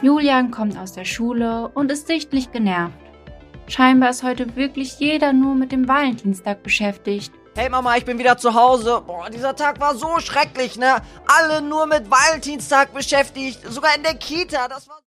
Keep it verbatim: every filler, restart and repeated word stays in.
Julian kommt aus der Schule und ist sichtlich genervt. Scheinbar ist heute wirklich jeder nur mit dem Valentinstag beschäftigt. Hey Mama, ich bin wieder zu Hause. Boah, dieser Tag war so schrecklich, ne? Alle nur mit Valentinstag beschäftigt, sogar in der Kita, das war...